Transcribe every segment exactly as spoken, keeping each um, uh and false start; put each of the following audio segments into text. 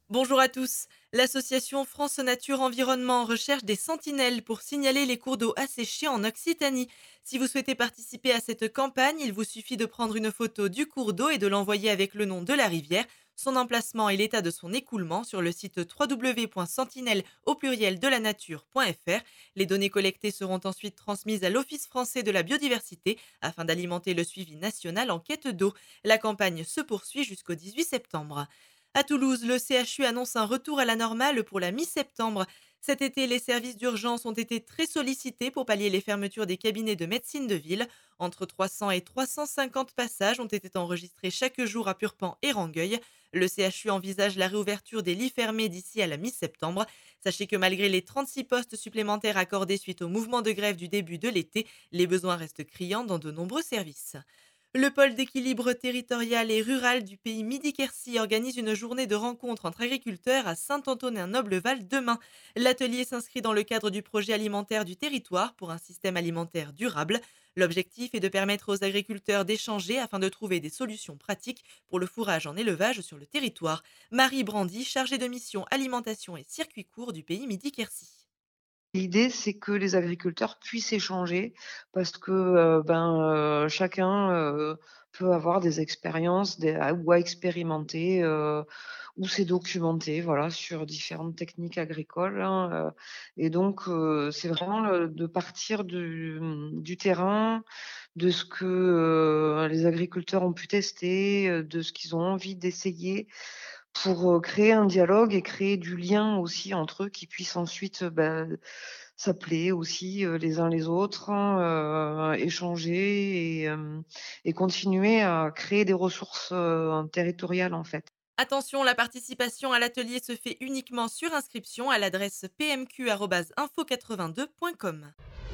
Bonjour à tous. L'association France Nature Environnement recherche des sentinelles pour signaler les cours d'eau asséchés en Occitanie. Si vous souhaitez participer à cette campagne, il vous suffit de prendre une photo du cours d'eau et de l'envoyer avec le nom de la rivière, son emplacement et l'état de son écoulement sur le site w w w point sentinelle au pluriel de la nature point f r. Les données collectées seront ensuite transmises à l'Office français de la biodiversité afin d'alimenter le suivi national en quête d'eau. La campagne se poursuit jusqu'au dix-huit septembre. À Toulouse, le C H U annonce un retour à la normale pour la mi-septembre. Cet été, les services d'urgence ont été très sollicités pour pallier les fermetures des cabinets de médecine de ville. Entre trois cents et trois cent cinquante passages ont été enregistrés chaque jour à Purpan et Rangueil. Le C H U envisage la réouverture des lits fermés d'ici à la mi-septembre. Sachez que malgré les trente-six postes supplémentaires accordés suite au mouvement de grève du début de l'été, les besoins restent criants dans de nombreux services. Le pôle d'équilibre territorial et rural du pays Midi-Quercy organise une journée de rencontre entre agriculteurs à Saint-Antonin-Noble-Val demain. L'atelier s'inscrit dans le cadre du projet alimentaire du territoire pour un système alimentaire durable. L'objectif est de permettre aux agriculteurs d'échanger afin de trouver des solutions pratiques pour le fourrage en élevage sur le territoire. Marie Brandy, chargée de mission alimentation et circuits courts du pays Midi-Quercy. L'idée, c'est que les agriculteurs puissent échanger parce que, heu, ben, heu, chacun, heu, peut avoir des expériences des à ou à expérimenter, heu, ou c'est documenté, voilà, sur différentes techniques agricoles, hein, heu et donc heu, c'est vraiment le de partir du, mmh, du terrain, de ce que, heu, les agriculteurs ont pu tester, heu, de ce qu'ils ont envie d'essayer pour, heu, créer un dialogue et créer du lien aussi entre eux qui puissent ensuite, heu, bah, s'appeler aussi, heu, les uns les autres, hein, heu, échanger et hem et continuer à créer des ressources, heu, territoriales, en fait. Attention, la participation à l'atelier se fait uniquement sur inscription à l'adresse p m q arobase info quatre-vingt-deux point com.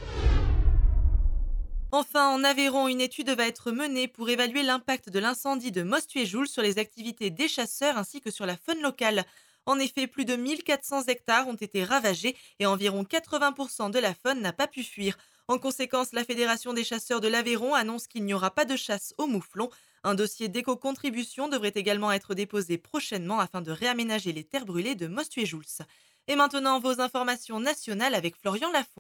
Enfin, en Aveyron, une étude va être menée pour évaluer l'impact de l'incendie de Mostuéjoul sur les activités des chasseurs ainsi que sur la faune locale. En effet, plus de mille quatre cents hectares ont été ravagés et environ quatre-vingts pour cent de la faune n'a pas pu fuir. En conséquence, la Fédération des chasseurs de l'Aveyron annonce qu'il n'y aura pas de chasse au mouflon. Un dossier d'éco-contribution devrait également être déposé prochainement afin de réaménager les terres brûlées de Mostuéjouls. Et maintenant, vos informations nationales avec Florian Lafont.